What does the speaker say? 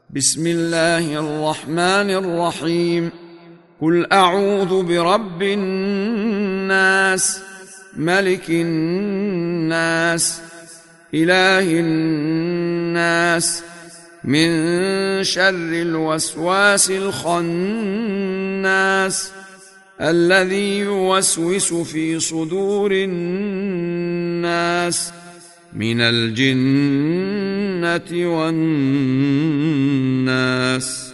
بسم الله الرحمن الرحيم. قل أعوذ برب الناس، ملك الناس، إله الناس، من شر الوسواس الخناس الذي يوسوس في صدور الناس من الجنة والناس.